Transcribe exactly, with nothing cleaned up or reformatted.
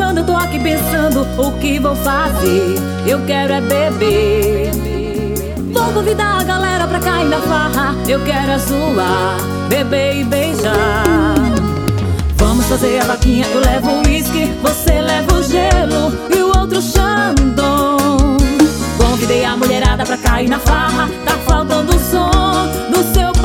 chorando, eu tô aqui pensando o que vou fazer. Eu quero é beber. Vou convidar a galera pra cair na farra. Eu quero é zoar, beber e beijar. Vamos fazer a vaquinha, eu levo o uísque, você leva o gelo e o outro Xandão. Convidei a mulherada pra cair na farra. Tá faltando o som do seu